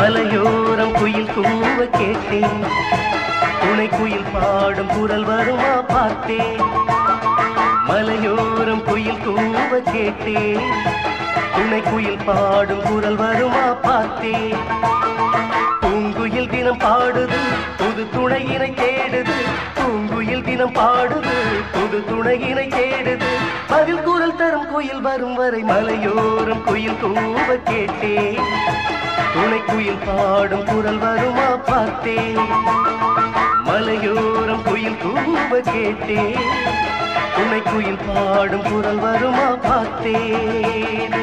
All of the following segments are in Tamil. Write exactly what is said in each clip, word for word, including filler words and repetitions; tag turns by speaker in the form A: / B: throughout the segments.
A: மலையோரம் குயில் கூவ கேட்டேன், துணை குயில் பாடும் குரல் வருமா பார்த்தேன். மலையோரம் குயில் கூவ கேட்டேன், துணை குயில் பாடும் குரல் வருமா பார்த்தேன். பூங்குயில் தினம் பாடுது புது துணையினை தேடுது, பூங்குயில் தினம் பாடுது புது துணையினை தேடுது. பதில் குரல் தரும் குயில் வரும் வரை மலையோரம் குயில் கூவ கேட்டேன், துணை குயில் பாடும் குரல் வருமா பார்த்தேன். மலையோரம் குயில் கூவ கேட்டேன், துணை குயில் பாடும் குரல் வருமா பார்த்தேன்.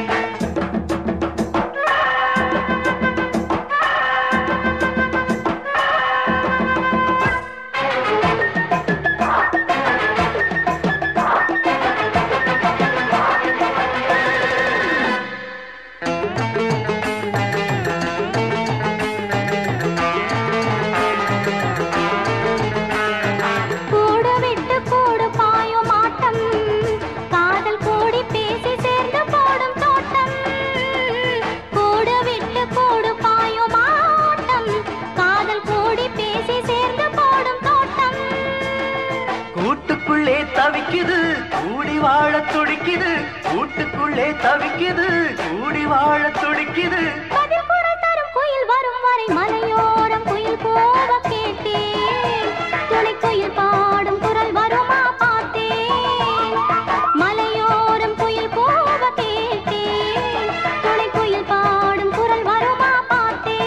A: கூட்டுக்குள்ளே தவிக்குது கூடி வாழ துடிக்குது, கூட்டுக்குள்ளே தவிக்குது கூடி வாழ துடிக்குது.
B: பதில் குரல் தரும் குயில் வரும் வரை மலையோரம் குயில் போக கேட்டேன், துணை குயில் பாடும் குரல் வருமா பார்த்தேன். மலையோரம் குயில் போக கேட்டேன், துணை குயில் பாடும் குரல் வருமா பார்த்தேன்.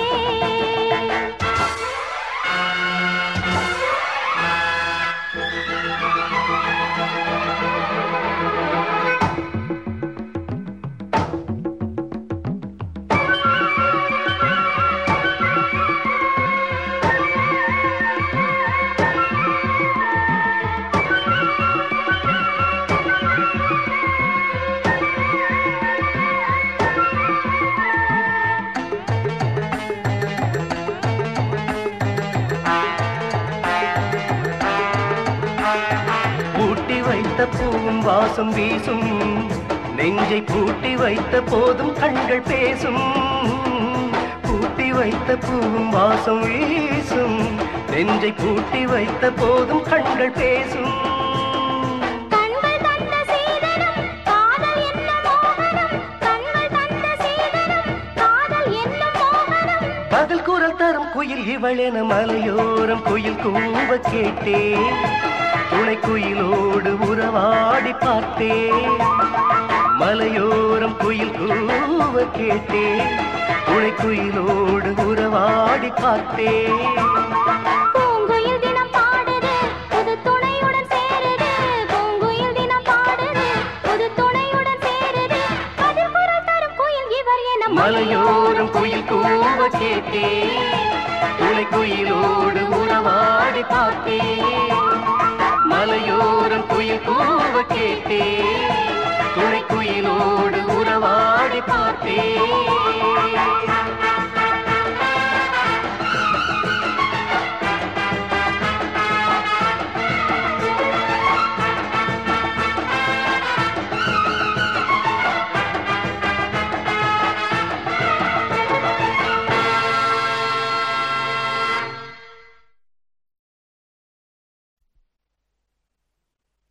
A: பூட்டி வைத்த பூவும் வாசம் வீசும், நெஞ்சை பூட்டி வைத்த போதும் கண்கள் பேசும். பூட்டி வைத்த பூவும் வாசம் வீசும், நெஞ்சை பூட்டி வைத்த போதும் கண்கள் பேசும்.
B: கண்கள் தந்த சீதனம் காதல் என்ன மோகனம், கண்கள் தந்த சீதனம் காதல் என்ன மோகனம்.
A: பதில் குரல் தரும் குயில் இவளென மலையோரம் குயில் கூவ கேட்டேன், துணை குயிலோடு உறவாடி பார்த்தேன். மலையோரம் குயில் கூவ கேட்டேன், துணை குயிலோடு உறவாடி பார்த்தேன்.
B: பூங்குயில் தினம் பாடுது புது துணையுடன் சேருது, பூங்குயில் தினம் பாடுது புது துணையுடன் சேருது. பதில் குரல் தரும் குயில் இவர் என
A: மலையோரம் குயில் கூவ கேட்டேன், துணை குயிலோடு உறவாடி பார்த்தேன். மலையோரம் குயில் கூவ கேட்டேன், துணை குயிலோடு உறவாடி பார்த்தேன்.